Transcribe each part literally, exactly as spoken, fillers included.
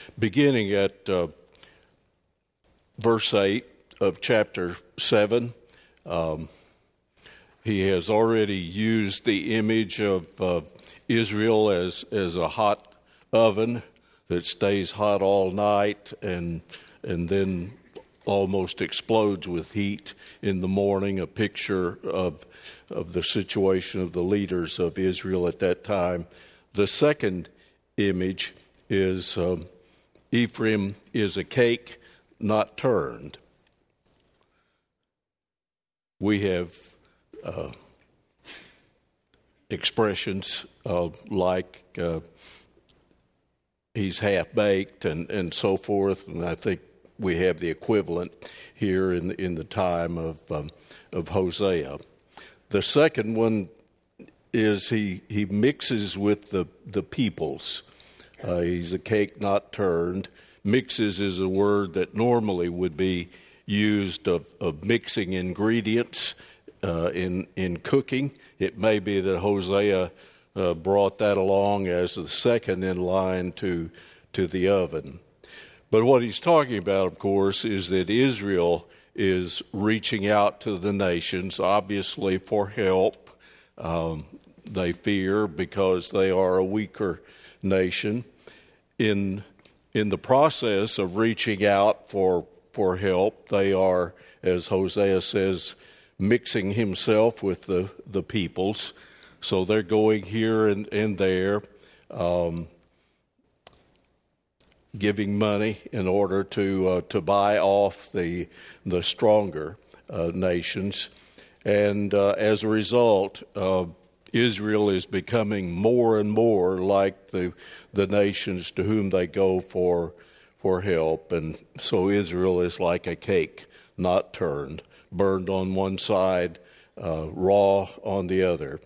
beginning at uh, verse eight of chapter seven. Um, he has already used the image of uh, Israel as, as a hot oven that stays hot all night and and then almost explodes with heat in the morning, a picture of of the situation of the leaders of Israel at that time. The second image is um, Ephraim is a cake not turned. We have uh, expressions uh, like uh, he's half-baked and, and so forth, and I think we have the equivalent here in in the time of um, of Hosea. The second one is he he mixes with the the peoples. Uh, he's a cake not turned. Mixes is a word that normally would be used of, of mixing ingredients uh, in in cooking. It may be that Hosea uh, brought that along as the second in line to to the oven. But what he's talking about, of course, is that Israel is reaching out to the nations, obviously for help. Um, they fear because they are a weaker nation. In in the process of reaching out for for help, they are, as Hosea says, mixing himself with the, the peoples. So they're going here and, and there, um, giving money in order to uh, to buy off the the stronger uh, nations, and uh, as a result, uh, Israel is becoming more and more like the the nations to whom they go for for help, and so Israel is like a cake not turned, burned on one side, uh, raw on the other.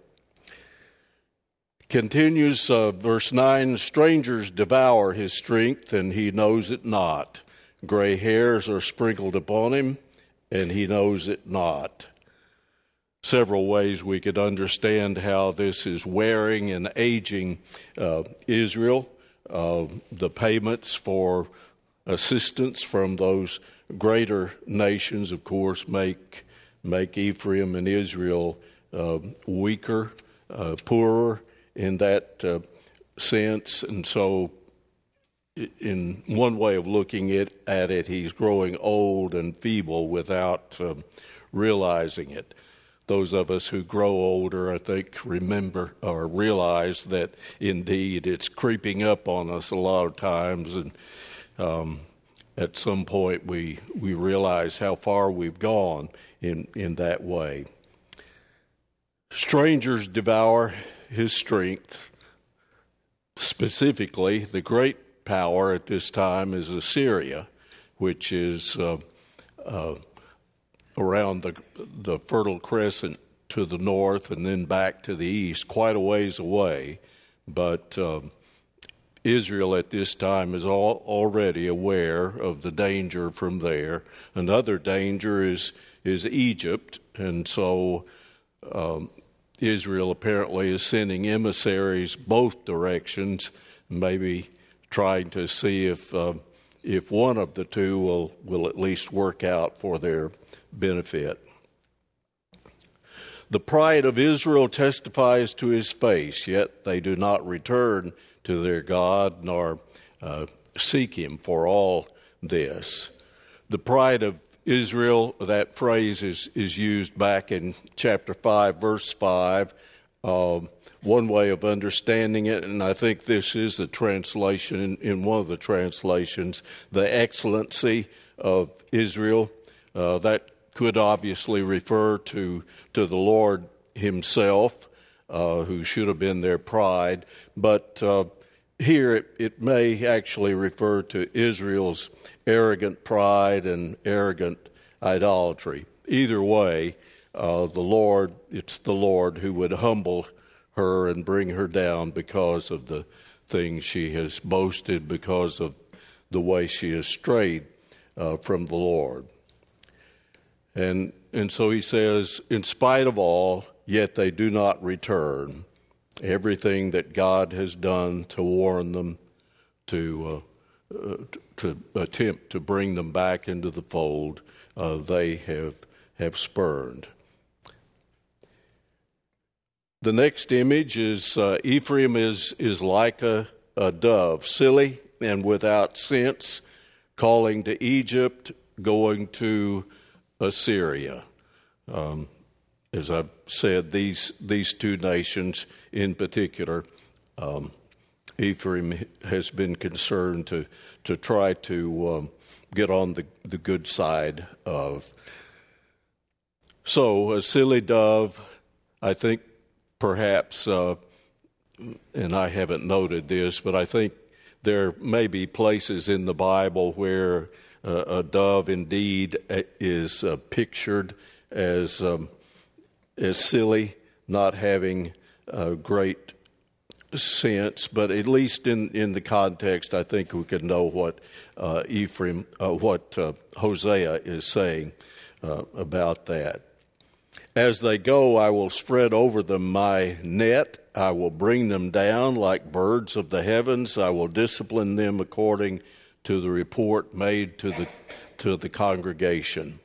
Continues uh, verse nine, strangers devour his strength, and he knows it not. Gray hairs are sprinkled upon him, and he knows it not. Several ways we could understand how this is wearing and aging uh, Israel. Uh, the payments for assistance from those greater nations, of course, make, make Ephraim and Israel uh, weaker, uh, poorer, in that uh, sense, and so in one way of looking at, at it, he's growing old and feeble without um, realizing it. Those of us who grow older, I think, remember or realize that indeed it's creeping up on us a lot of times, and um, at some point we we realize how far we've gone in, in that way. Strangers devour his strength. Specifically, the great power at this time is Assyria, which is uh, uh, around the the Fertile Crescent to the north and then back to the east, quite a ways away. But uh, Israel at this time is all, already aware of the danger from there. Another danger is is Egypt, and so um, Israel apparently is sending emissaries both directions, maybe trying to see if uh, if one of the two will, will at least work out for their benefit. The pride of Israel testifies to his face, yet they do not return to their God nor uh, seek him for all this. The pride of Israel, that phrase is, is used back in chapter five, verse five. Uh, one way of understanding it, and I think this is the translation, in, in one of the translations, the excellency of Israel. Uh, that could obviously refer to, to the Lord himself, uh, who should have been their pride. But uh, here it, it may actually refer to Israel's arrogant pride and arrogant idolatry. Either way, uh, the Lord, it's the Lord who would humble her and bring her down because of the things she has boasted, because of the way she has strayed uh, from the Lord. And and so he says, in spite of all, yet they do not return. Everything that God has done to warn them, to uh, uh, to attempt to bring them back into the fold, uh, they have have spurned. The next image is uh, Ephraim is is like a, a dove, silly and without sense, calling to Egypt, going to Assyria. Um, as I've said, these these two nations in particular, um, Ephraim has been concerned to to try to um, get on the, the good side of. So a silly dove, I think perhaps, uh, and I haven't noted this, but I think there may be places in the Bible where uh, a dove indeed is uh, pictured as um, as silly, not having uh, great sense, but at least in, in the context, I think we can know what uh, Ephraim, uh, what uh, Hosea is saying uh, about that. As they go, I will spread over them my net. I will bring them down like birds of the heavens. I will discipline them according to the report made to the to the congregation.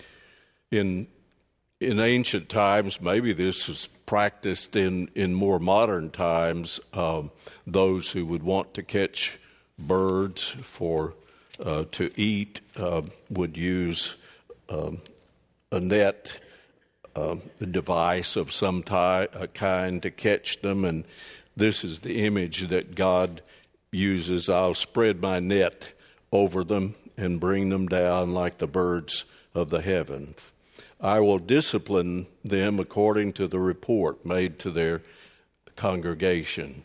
In in ancient times, maybe this was practiced in, in more modern times. Um, those who would want to catch birds for uh, to eat uh, would use um, a net. Uh, a device of some ty- uh, kind to catch them, and this is the image that God uses. I'll spread my net over them and bring them down like the birds of the heavens. I will discipline them according to the report made to their congregation.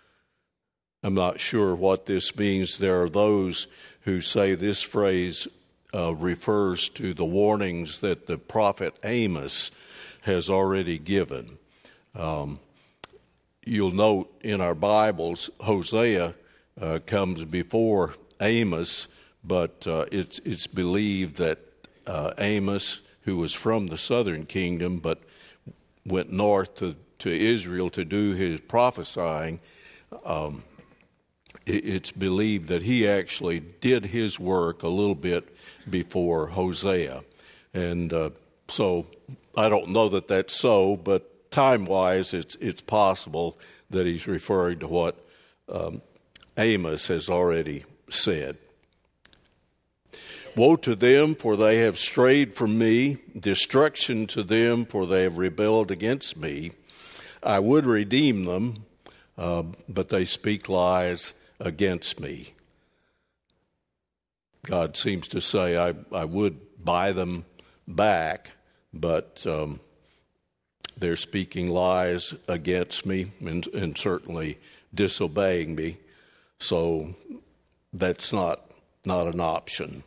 I'm not sure what this means. There are those who say this phrase uh, refers to the warnings that the prophet Amos has already given. Um, you'll note in our Bibles, Hosea uh, comes before Amos, but uh, it's it's believed that uh, Amos, who was from the southern kingdom but went north to, to Israel to do his prophesying, um, it, it's believed that he actually did his work a little bit before Hosea. And uh, so I don't know that that's so, but time-wise, it's it's possible that he's referring to what um, Amos has already said. Woe to them, for they have strayed from me. Destruction to them, for they have rebelled against me. I would redeem them, uh, but they speak lies against me. God seems to say, I, I would buy them back, but um, they're speaking lies against me and, and certainly disobeying me. So that's not, not an option.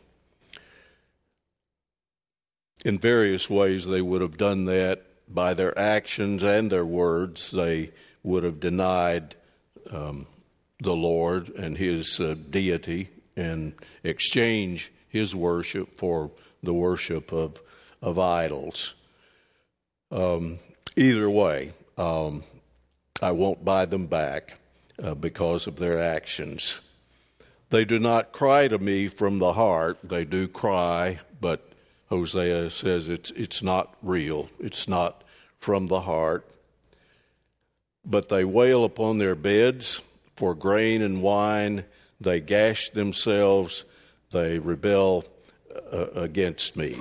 In various ways, they would have done that by their actions and their words. They would have denied um, the Lord and his uh, deity and exchange his worship for the worship of, of idols. Um, either way, um, I won't buy them back uh, because of their actions. They do not cry to me from the heart. They do cry, but Hosea says it's it's not real. It's not from the heart. But they wail upon their beds for grain and wine. They gash themselves. They rebel uh, against me.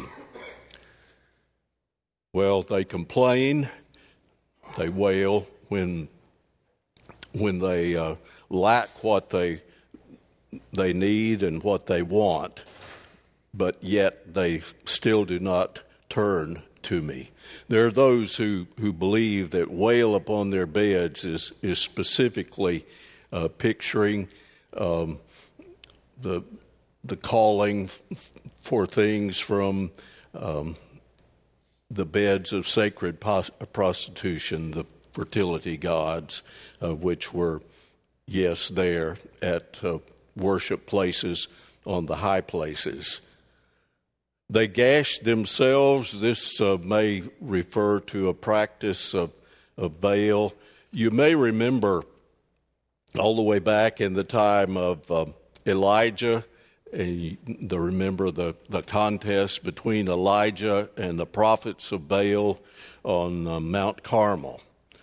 Well, they complain. They wail when when they uh, lack what they they need and what they want. But yet they still do not turn to me. There are those who, who believe that wail upon their beds is, is specifically uh, picturing um, the the calling f- for things from um, the beds of sacred pos- prostitution, the fertility gods, uh, which were, yes, there at uh, worship places on the high places. They gash themselves. This uh, may refer to a practice of, of Baal. You may remember all the way back in the time of uh, Elijah, and the, remember the, the contest between Elijah and the prophets of Baal on uh, Mount Carmel.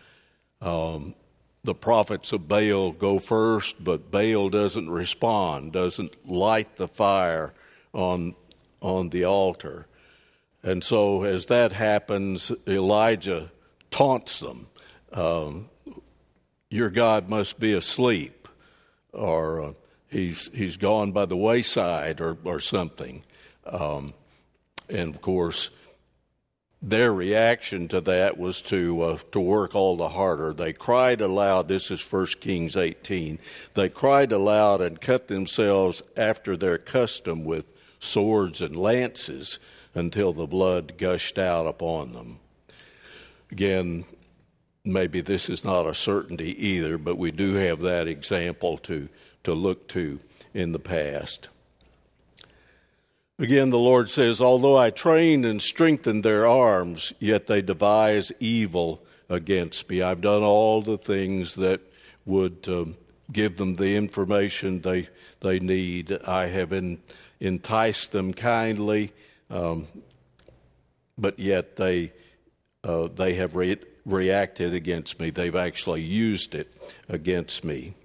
Um, the prophets of Baal go first, but Baal doesn't respond, doesn't light the fire on, on the altar. And so as that happens, Elijah taunts them. Um, your God must be asleep, or uh, he's he's gone by the wayside, or, or something. Um, and of course, their reaction to that was to uh, to work all the harder. They cried aloud. This is First Kings eighteen. They cried aloud and cut themselves after their custom with swords and lances until the blood gushed out upon them. Again, maybe this is not a certainty either, but we do have that example to, to look to in the past. Again, the Lord says, although I trained and strengthened their arms, yet they devise evil against me. I've done all the things that would um, give them the information they they need. I have in, enticed them kindly, um, but yet they uh, they have re- reacted against me. They've actually used it against me.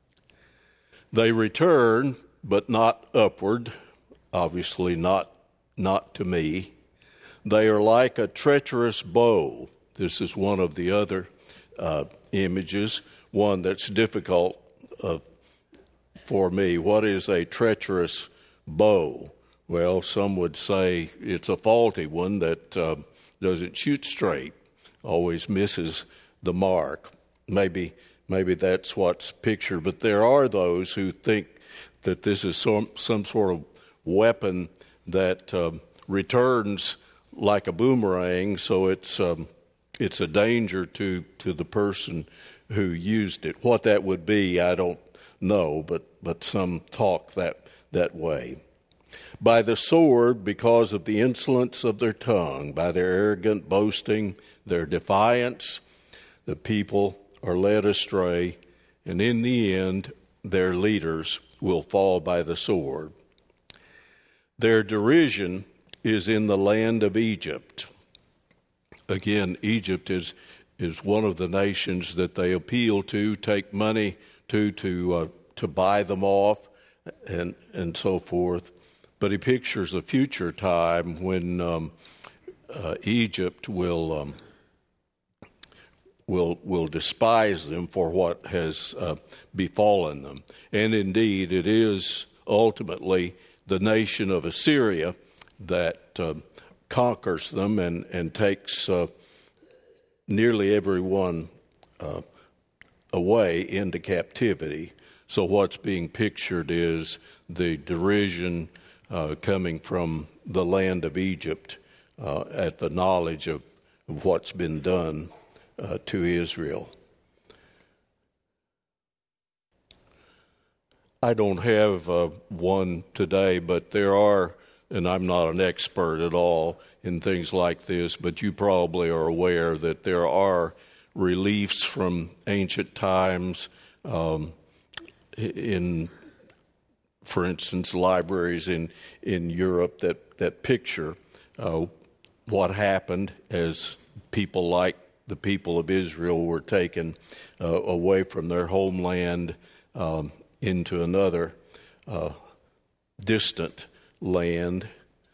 They return, but not upward. Obviously not not to me. They are like a treacherous bow. This is one of the other uh, images, one that's difficult uh, for me. What is a treacherous bow? Well, some would say it's a faulty one that uh, doesn't shoot straight, always misses the mark. Maybe maybe that's what's pictured, but there are those who think that this is some, some sort of weapon that um, returns like a boomerang, so it's um, it's a danger to, to the person who used it. What that would be, I don't know, but, but some talk that that way. By the sword, because of the insolence of their tongue, by their arrogant boasting, their defiance, the people are led astray, and in the end, their leaders will fall by the sword. Their derision is in the land of Egypt. Again, Egypt is is one of the nations that they appeal to, take money to to uh, to buy them off, and and so forth. But he pictures a future time when um, uh, Egypt will um, will will despise them for what has uh, befallen them, and indeed, it is ultimately the nation of Assyria that uh, conquers them and, and takes uh, nearly everyone uh, away into captivity. So what's being pictured is the derision uh, coming from the land of Egypt uh, at the knowledge of, of what's been done uh, to Israel. I don't have uh, one today, but there are, and I'm not an expert at all in things like this, but you probably are aware that there are reliefs from ancient times um, in, for instance, libraries in, in Europe that, that picture uh, what happened as people like the people of Israel were taken uh, away from their homeland um, into another uh, distant land.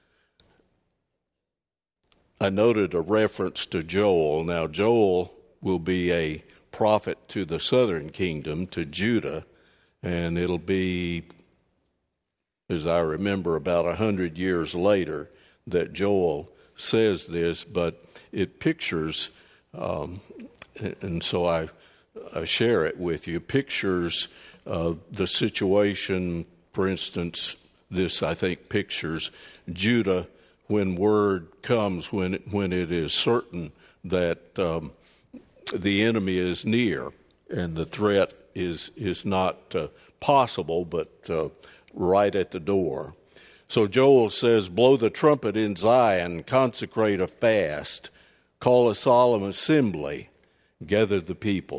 I noted a reference to Joel. Now, Joel will be a prophet to the southern kingdom, to Judah, and it'll be, as I remember, about a hundred years later that Joel says this, but it pictures, um, and so I, I share it with you, pictures Uh, the situation. For instance, this, I think, pictures Judah when word comes, when it, when it is certain that um, the enemy is near and the threat is is not uh, possible, but uh, right at the door. So Joel says, blow the trumpet in Zion, consecrate a fast, call a solemn assembly, gather the people.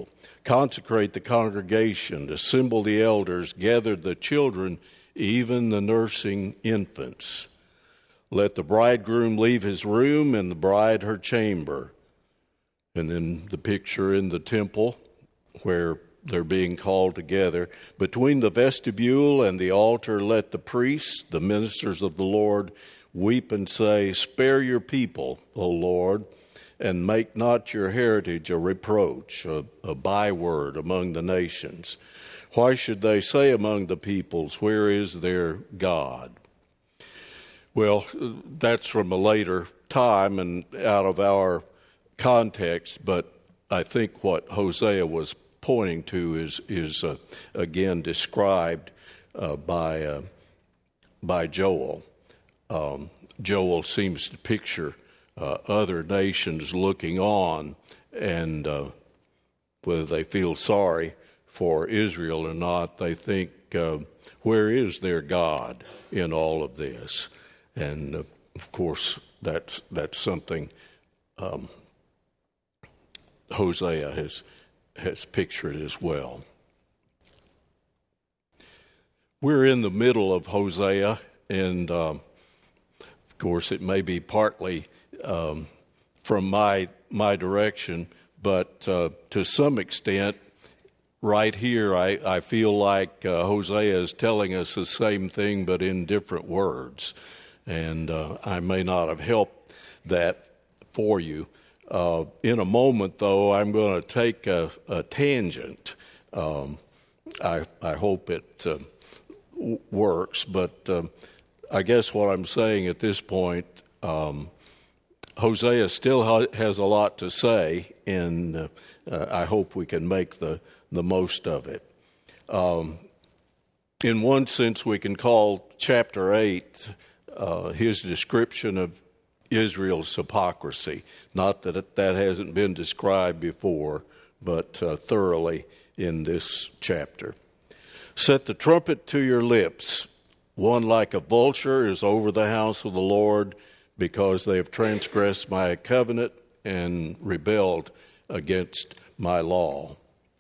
Consecrate the congregation, assemble the elders, gather the children, even the nursing infants. Let the bridegroom leave his room and the bride her chamber. And then the picture in the temple where they're being called together. Between the vestibule and the altar, let the priests, the ministers of the Lord, weep and say, "Spare your people, O Lord, and make not your heritage a reproach, a, a byword among the nations. Why should they say among the peoples, where is their God?" Well, that's from a later time and out of our context, but I think what Hosea was pointing to is, is uh, again described uh, by, uh, by Joel. Um, Joel seems to picture uh, other nations looking on, and uh, whether they feel sorry for Israel or not, they think, uh, where is their God in all of this? And uh, of course, that's that's something um, Hosea has has pictured as well. We're in the middle of Hosea, and um, of course, it may be partly um, from my my direction, but uh, to some extent, right here, I, I feel like uh, Hosea is telling us the same thing, but in different words. And uh, I may not have helped that for you. Uh, in a moment, though, I'm going to take a, a tangent. Um, I, I hope it uh, w- works, but uh, I guess what I'm saying at this point, um, Hosea still ha- has a lot to say, and uh, uh, I hope we can make the, the most of it. Um, in one sense, we can call chapter eight Uh, his description of Israel's hypocrisy. Not that it, that hasn't been described before, but uh, thoroughly in this chapter. Set the trumpet to your lips. One like a vulture is over the house of the Lord, because they have transgressed my covenant and rebelled against my law.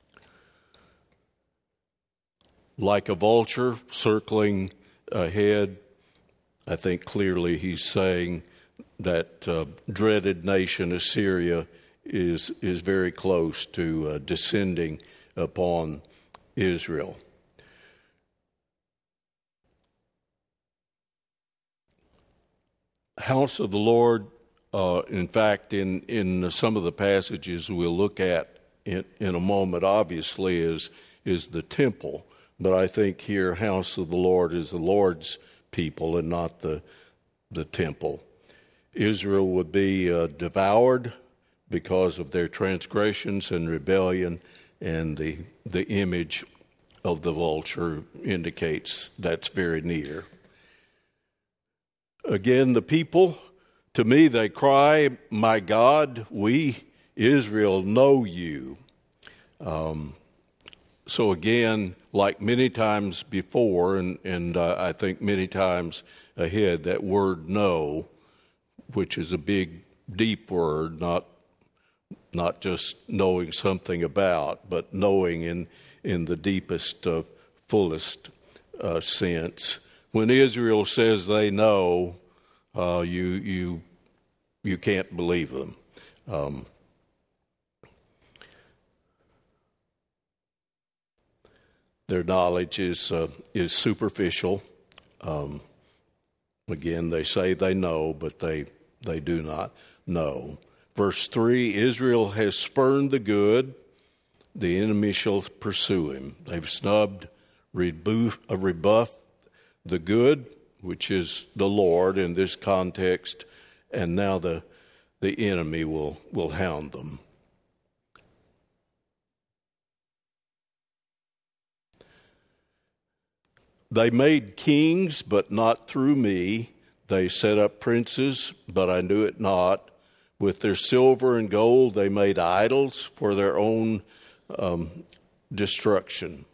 Like a vulture circling ahead, I think clearly he's saying that uh, dreaded nation Assyria is is very close to uh, descending upon Israel. House of the Lord, uh, in fact, in, in some of the passages we'll look at in, in a moment, obviously, is, is the temple. But I think here, house of the Lord is the Lord's people and not the the temple. Israel would be uh, devoured because of their transgressions and rebellion, and the the image of the vulture indicates that's very near. Again, the people, to me they cry, "My God, we, Israel, know you." Um, so again, like many times before, and, and uh, I think many times ahead, that word "know," which is a big, deep word, not not just knowing something about, but knowing in in the deepest, uh, fullest uh, sense. When Israel says they know, uh, you you you can't believe them. Um, their knowledge is uh, is superficial. Um, again, they say they know, but they they do not know. Verse three: Israel has spurned the good; the enemy shall pursue him. They've snubbed, rebuff, uh, rebuffed the good, which is the Lord in this context, and now the the enemy will will hound them. They made kings, but not through me. They set up princes, but I knew it not. With their silver and gold, they made idols for their own um, destruction.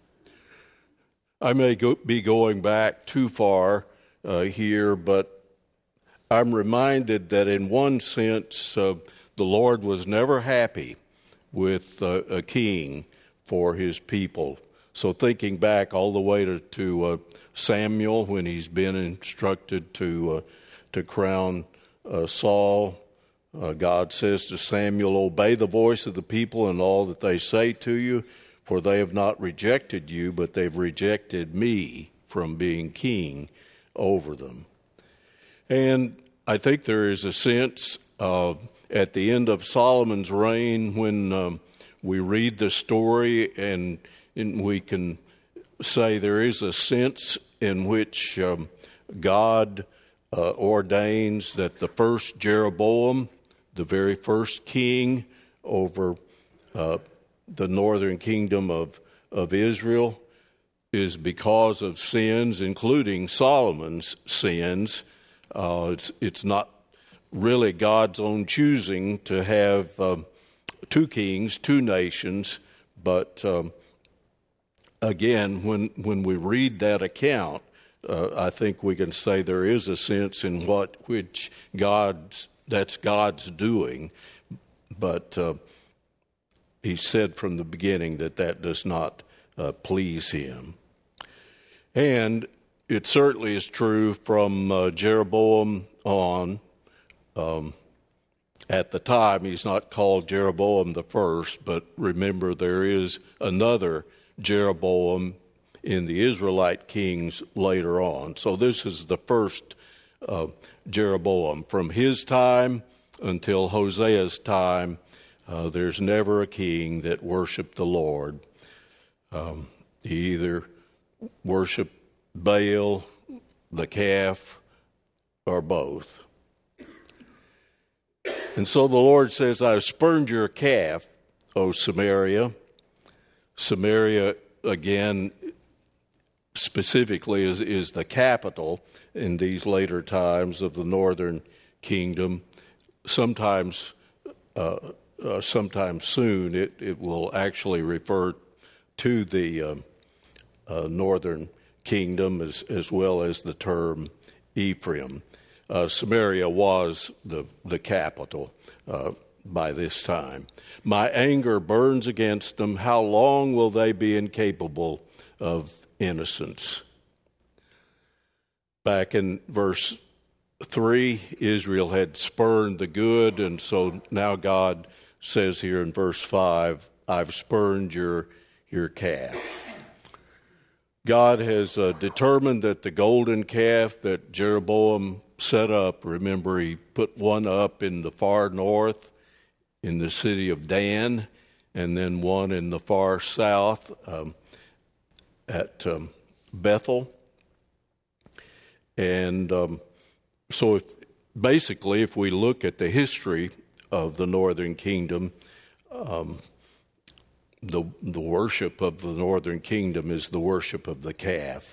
I may go, be going back too far uh, here, but I'm reminded that in one sense, uh, the Lord was never happy with uh, a king for his people. So thinking back all the way to, to uh, Samuel, when he's been instructed to uh, to crown uh, Saul, uh, God says to Samuel, "Obey the voice of the people and all that they say to you, for they have not rejected you, but they've rejected me from being king over them." And I think there is a sense uh, at the end of Solomon's reign when um, we read the story and, and we can say there is a sense in which um, God uh, ordains that the first Jeroboam, the very first king over uh, the northern kingdom of, of Israel, is because of sins, including Solomon's sins. Uh, it's it's not really God's own choosing to have um, two kings, two nations, but um, again, when when we read that account, uh, I think we can say there is a sense in what which God's that's God's doing, but uh, He said from the beginning that that does not uh, please Him, and it certainly is true from uh, Jeroboam on. Um, At the time, he's not called Jeroboam the first, but remember there is another Jeroboam in the Israelite kings later on. So this is the first uh, Jeroboam. From his time until Hosea's time, uh, there's never a king that worshiped the Lord. Um, he either worshiped Baal, the calf, or both. And so the Lord says, "I've spurned your calf, O Samaria." Samaria, again, specifically is, is the capital in these later times of the northern kingdom. Sometimes, uh, uh, sometime soon, it, it will actually refer to the uh, uh, northern kingdom as, as well as the term Ephraim. Uh, Samaria was the, the capital uh, by this time. "My anger burns against them. How long will they be incapable of innocence?" Back in verse three, Israel had spurned the good, and so now God says here in verse five, "I've spurned your, your calf." God has uh, determined that the golden calf that Jeroboam set up, remember he put one up in the far north in the city of Dan, and then one in the far south um, at um, Bethel. And um, so if, basically if we look at the history of the northern kingdom, um, the, the worship of the northern kingdom is the worship of the calf.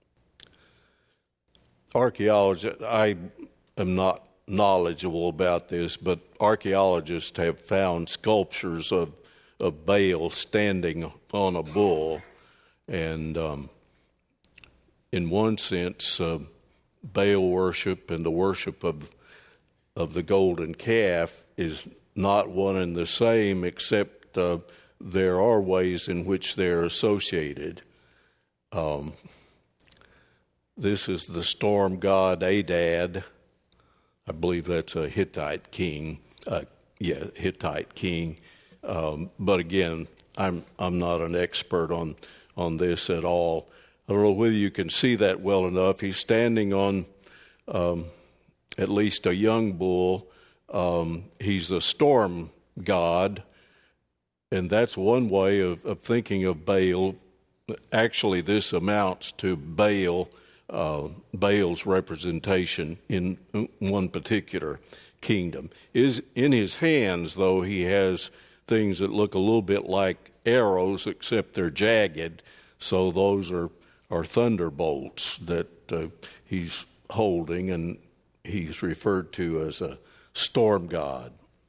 Archaeologists, I am not knowledgeable about this, but archaeologists have found sculptures of, of Baal standing on a bull. And um, in one sense, uh, Baal worship and the worship of, of the golden calf is not one and the same, except uh, there are ways in which they're associated. Um This is the storm god Adad. I believe that's a Hittite king. Uh, yeah, Hittite king. Um, but again, I'm I'm not an expert on on this at all. I don't know whether you can see that well enough. He's standing on um, at least a young bull. Um, he's a storm god, and that's one way of, of thinking of Baal. Actually, this amounts to Baal. Uh, Baal's representation in one particular kingdom. Is in his hands, though, he has things that look a little bit like arrows, except they're jagged. So those are, are thunderbolts that uh, he's holding, and he's referred to as a storm god.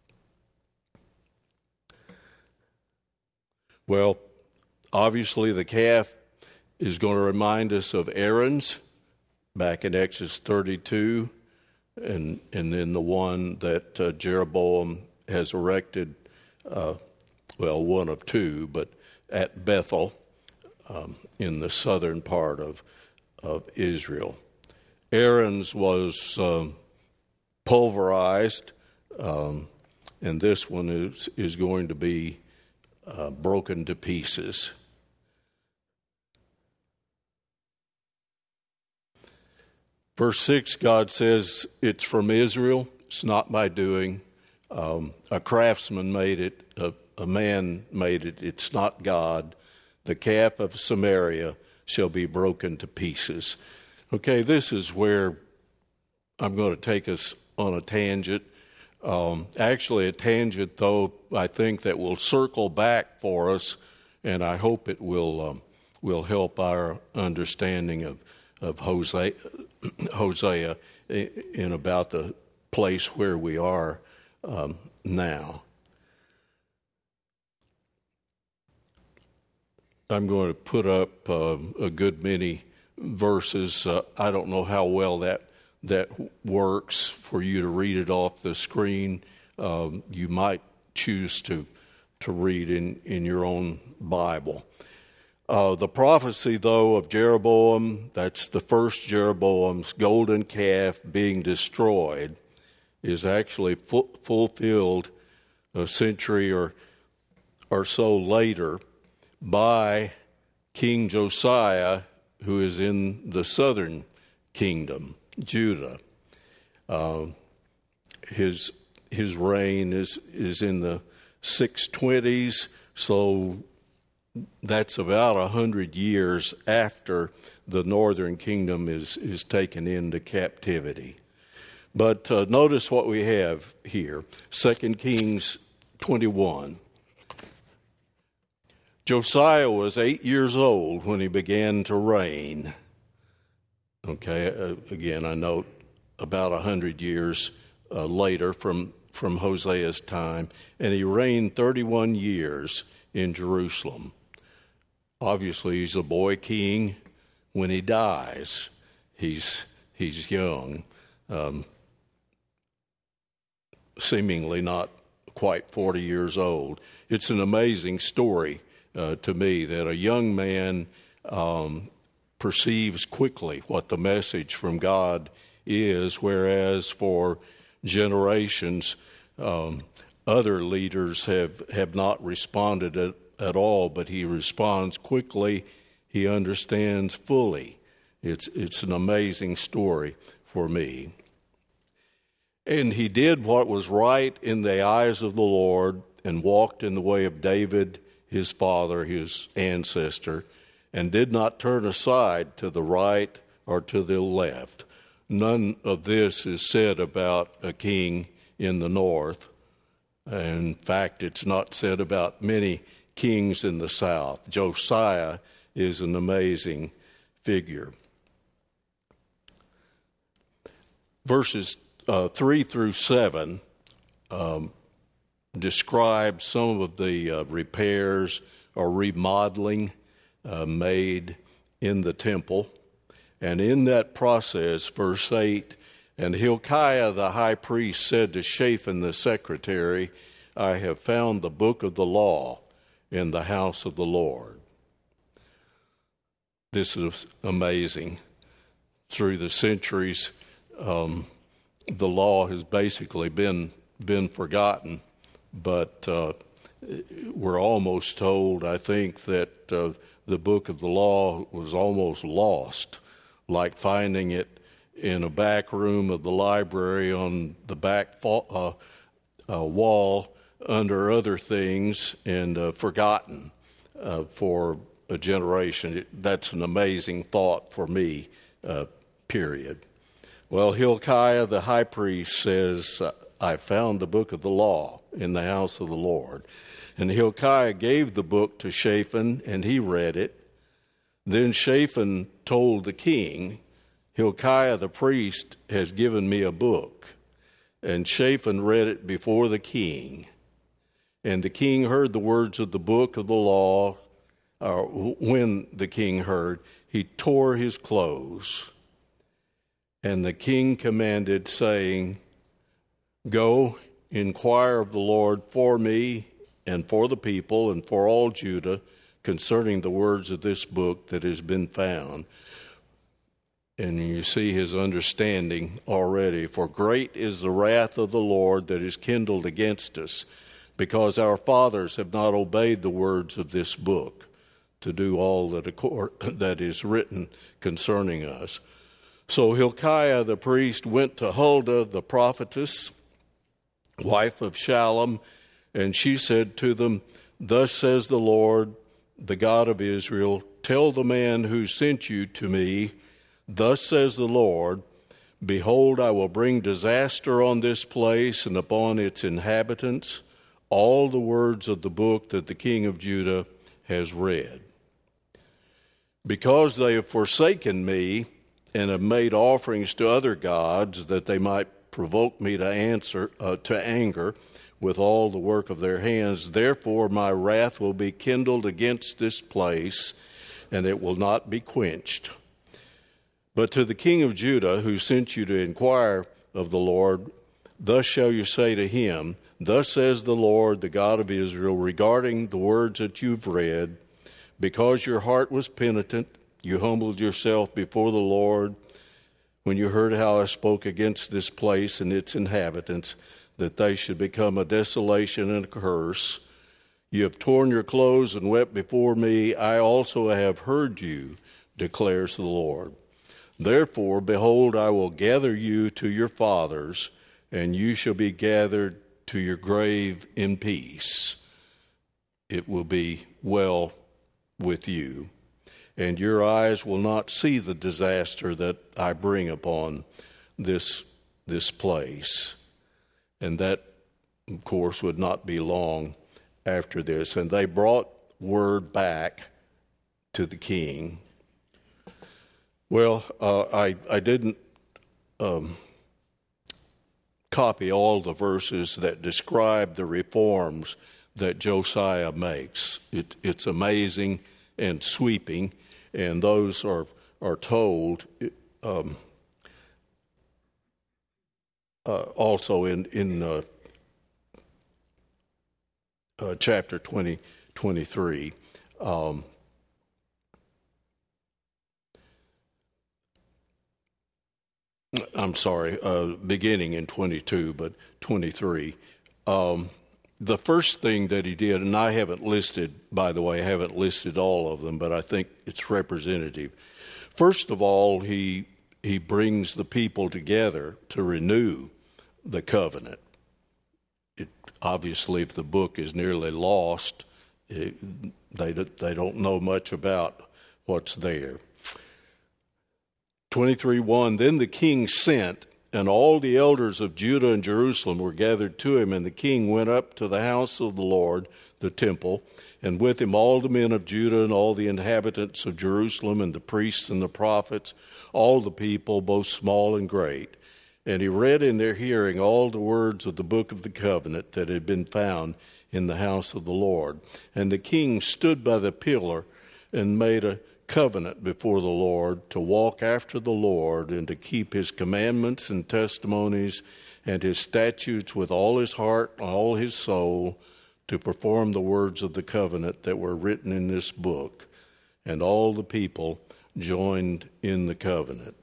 Well, obviously the calf is going to remind us of Aaron's back in Exodus thirty-two, and and then the one that uh, Jeroboam has erected uh, well, one of two, but at Bethel um, in the southern part of, of Israel. Aaron's was um, pulverized, um, and this one is, is going to be uh, broken to pieces. Verse six, God says, it's from Israel, it's not my doing. Um, a craftsman made it, a, a man made it, it's not God. The calf of Samaria shall be broken to pieces. Okay, this is where I'm going to take us on a tangent. Um, actually, a tangent, though, I think that will circle back for us, and I hope it will um, will help our understanding of of Hosea, Hosea in about the place where we are um, now. I'm going to put up uh, a good many verses. Uh, I don't know how well that that works for you to read it off the screen. Um, you might choose to to read in, in your own Bible. Uh, the prophecy, though, of Jeroboam, that's the first Jeroboam's golden calf being destroyed, is actually fu- fulfilled a century or or so later by King Josiah, who is in the southern kingdom, Judah. Uh, his his reign is is in the six twenties, so that's about a hundred years after the northern kingdom is is taken into captivity. But uh, notice what we have here, Second Kings twenty-one. Josiah was eight years old when he began to reign. Okay, uh, again, I note about a hundred years uh, later from, from Hosea's time, and he reigned thirty-one years in Jerusalem. Obviously, he's a boy king. When he dies, he's he's young, um, seemingly not quite forty years old. It's an amazing story uh, to me that a young man um, perceives quickly what the message from God is, whereas for generations, um, other leaders have, have not responded at, at all, but he responds quickly. He understands fully. It's, it's an amazing story for me. And he did what was right in the eyes of the Lord and walked in the way of David, his father, his ancestor, and did not turn aside to the right or to the left. None of this is said about a king in the north. In fact, it's not said about many kings in the south. Josiah is an amazing figure. Verses uh, three through seven um, describe some of the uh, repairs or remodeling uh, made in the temple. And in that process, verse eight, and Hilkiah the high priest said to Shaphan the secretary, I have found the book of the law in the house of the Lord. This is amazing. Through the centuries, um, the law has basically been been forgotten, but uh, we're almost told, I think, that uh, the book of the law was almost lost, like finding it in a back room of the library on the back fa- uh, uh, wall under other things and uh, forgotten uh, for a generation. It, that's an amazing thought for me, uh, period. Well, Hilkiah the high priest says, I found the book of the law in the house of the Lord. And Hilkiah gave the book to Shaphan, and he read it. Then Shaphan told the king, Hilkiah the priest has given me a book. And Shaphan read it before the king. And the king heard the words of the book of the law. Or when the king heard, he tore his clothes. And the king commanded, saying, Go, inquire of the Lord for me and for the people and for all Judah concerning the words of this book that has been found. And you see his understanding already. For great is the wrath of the Lord that is kindled against us, because our fathers have not obeyed the words of this book to do all that, that is written concerning us. So Hilkiah the priest went to Huldah the prophetess, wife of Shallum, and she said to them, Thus says the Lord, the God of Israel, tell the man who sent you to me, Thus says the Lord, Behold, I will bring disaster on this place and upon its inhabitants, all the words of the book that the king of Judah has read. Because they have forsaken me and have made offerings to other gods, that they might provoke me to answer uh, to anger with all the work of their hands, therefore my wrath will be kindled against this place, and it will not be quenched. But to the king of Judah, who sent you to inquire of the Lord, thus shall you say to him, Thus says the Lord, the God of Israel, regarding the words that you've read, because your heart was penitent, you humbled yourself before the Lord when you heard how I spoke against this place and its inhabitants, that they should become a desolation and a curse. You have torn your clothes and wept before me. I also have heard you, declares the Lord. Therefore, behold, I will gather you to your fathers, and you shall be gathered to your grave in peace. It will be well with you, and your eyes will not see the disaster that I bring upon this, this place. And that, of course, would not be long after this. And they brought word back to the king. Well, uh, I, I didn't um, copy all the verses that describe the reforms that Josiah makes. It, it's amazing and sweeping, and those are, are told um, uh, also in, in uh, uh, chapter twenty, twenty-three. Um, I'm sorry, uh, beginning in twenty-two, but twenty-three. Um, the first thing that he did, and I haven't listed, by the way, I haven't listed all of them, but I think it's representative. First of all, he he brings the people together to renew the covenant. It, obviously, if the book is nearly lost, it, they they don't know much about what's there. twenty-three one, Then the king sent, and all the elders of Judah and Jerusalem were gathered to him, and the king went up to the house of the Lord, the temple, and with him all the men of Judah and all the inhabitants of Jerusalem and the priests and the prophets, all the people, both small and great. And he read in their hearing all the words of the book of the covenant that had been found in the house of the Lord. And the king stood by the pillar and made a covenant before the Lord to walk after the Lord and to keep his commandments and testimonies and his statutes with all his heart and all his soul, to perform the words of the covenant that were written in this book. And all the people joined in the covenant.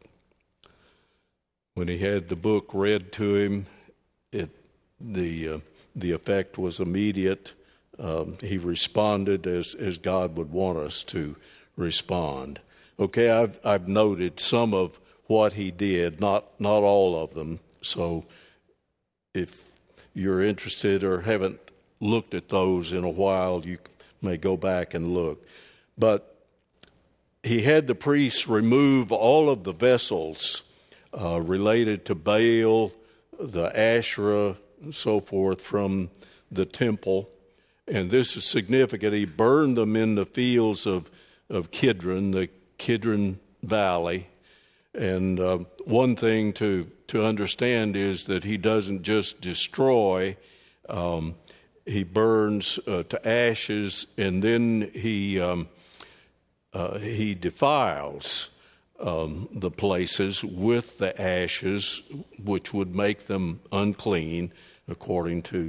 When he had the book read to him, it the uh, the effect was immediate. Um, he responded as as God would want us to respond. Okay, I've I've noted some of what he did, not not all of them. So if you're interested or haven't looked at those in a while, you may go back and look. But he had the priests remove all of the vessels uh, related to Baal, the Asherah, and so forth from the temple. And this is significant. He burned them in the fields of of Kidron, the Kidron Valley. And uh, one thing to, to understand is that he doesn't just destroy, um, he burns uh, to ashes, and then he um, uh, he defiles um, the places with the ashes, which would make them unclean, according to,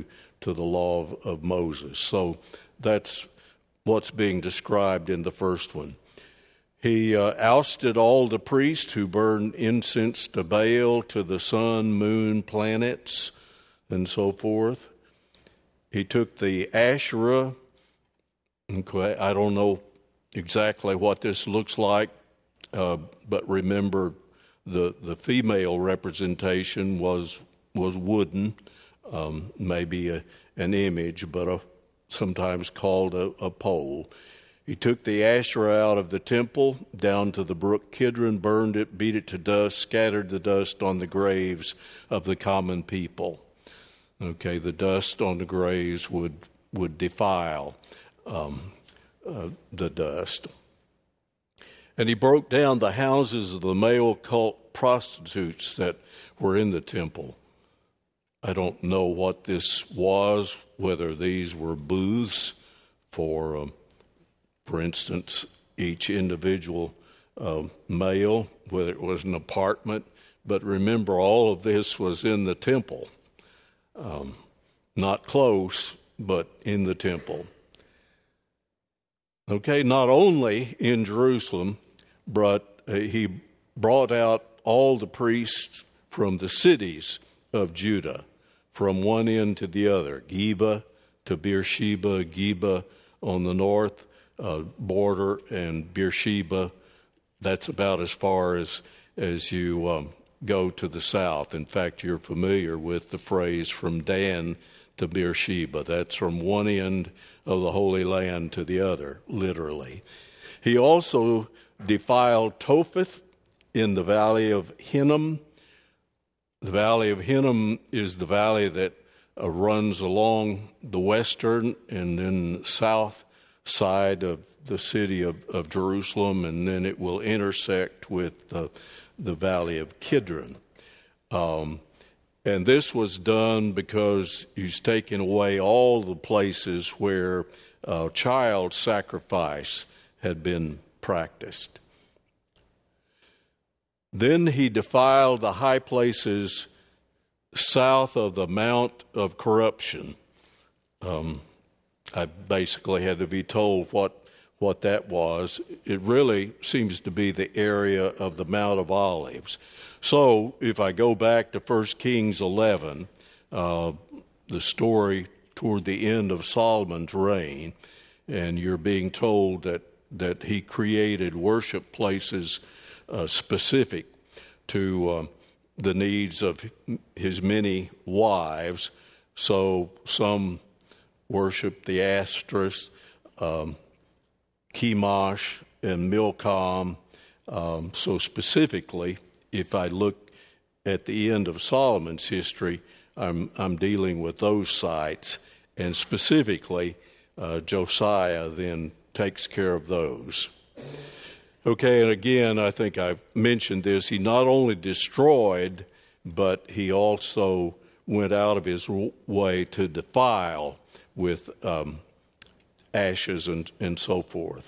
to the law of, of Moses. So that's what's being described in the first one. He uh, ousted all the priests who burned incense to Baal, to the sun, moon, planets, and so forth. He took the Asherah. Okay, I don't know exactly what this looks like, uh, but remember the the female representation was was wooden, um, maybe a, an image, but a, sometimes called a, a pole. He took the Asherah out of the temple, down to the brook Kidron, burned it, beat it to dust, scattered the dust on the graves of the common people. Okay, the dust on the graves would, would defile um, uh, the dust. And he broke down the houses of the male cult prostitutes that were in the temple. I don't know what this was, whether these were booths for... Um, For instance, each individual uh, male, whether it was an apartment. But remember, all of this was in the temple. Um, not close, but in the temple. Okay, not only in Jerusalem, but uh, he brought out all the priests from the cities of Judah, from one end to the other, Geba to Beersheba, Geba on the north, Uh, border, and Beersheba, that's about as far as as you um, go to the south. In fact, you're familiar with the phrase from Dan to Beersheba. That's from one end of the Holy Land to the other, literally. He also defiled Topheth in the valley of Hinnom. The valley of Hinnom is the valley that uh, runs along the western and then south side of the city of, of Jerusalem, and then it will intersect with the, the valley of Kidron. Um, and this was done because he's taken away all the places where uh, child sacrifice had been practiced. Then he defiled the high places south of the Mount of Corruption. Um, I basically had to be told what what that was. It really seems to be the area of the Mount of Olives. So if I go back to First Kings eleven, uh, the story toward the end of Solomon's reign, and you're being told that, that he created worship places uh, specific to uh, the needs of his many wives. So some worship the Astros, um, Chemosh, and Milcom. Um, so specifically, if I look at the end of Solomon's history, I'm, I'm dealing with those sites, and specifically, uh, Josiah then takes care of those. Okay, and again, I think I've mentioned this. He not only destroyed, but he also went out of his way to defile with um, ashes and, and so forth.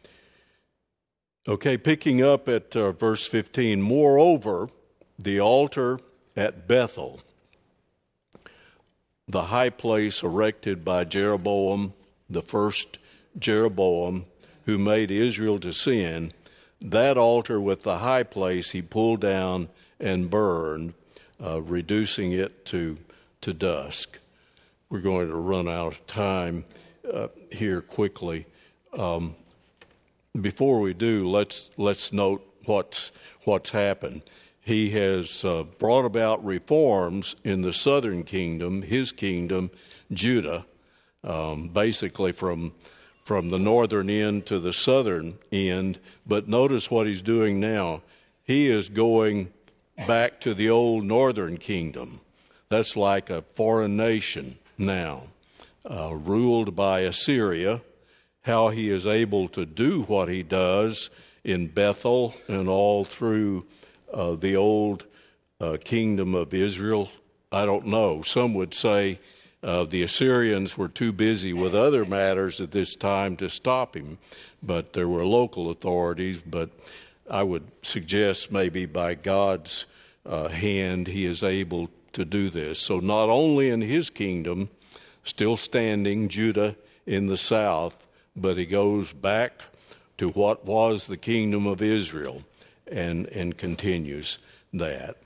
Okay, picking up at uh, verse fifteen, moreover, the altar at Bethel, the high place erected by Jeroboam, the first Jeroboam, who made Israel to sin, that altar with the high place he pulled down and burned, uh, reducing it to, to dust. We're going to run out of time uh, here quickly. Um, before we do, let's let's note what's what's happened. He has uh, brought about reforms in the southern kingdom, his kingdom, Judah, um, basically from from the northern end to the southern end. But notice what he's doing now. He is going back to the old northern kingdom. That's like a foreign nation now, uh, ruled by Assyria. How he is able to do what he does in Bethel and all through uh, the old uh, kingdom of Israel, I don't know. Some would say uh, the Assyrians were too busy with other matters at this time to stop him, but there were local authorities. But I would suggest maybe by God's uh, hand he is able to do this. So not only in his kingdom, still standing, Judah in the south, but he goes back to what was the kingdom of Israel and, and continues that.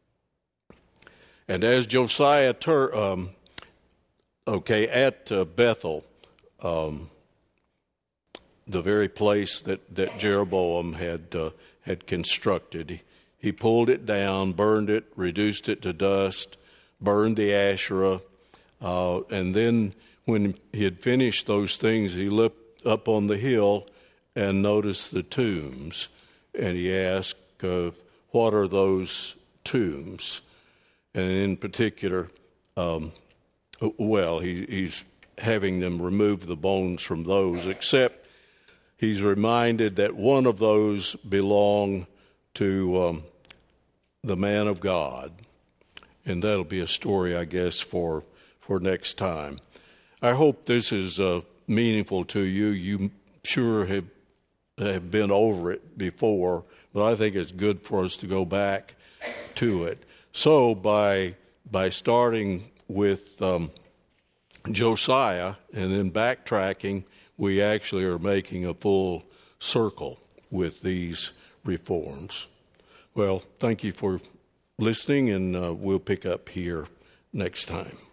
And as Josiah, tur- um, okay, at uh, Bethel, um, the very place that, that Jeroboam had uh, had constructed, he, he pulled it down, burned it, reduced it to dust, burned the Asherah, uh, and then when he had finished those things, he looked up on the hill and noticed the tombs, and he asked, uh, what are those tombs? And in particular, um, well, he, he's having them remove the bones from those, except he's reminded that one of those belonged to um, the man of God. And that'll be a story, I guess, for, for next time. I hope this is uh, meaningful to you. You sure have, have been over it before, but I think it's good for us to go back to it. So by by starting with um, Josiah and then backtracking, we actually are making a full circle with these reforms. Well, thank you for listening, and uh, we'll pick up here next time.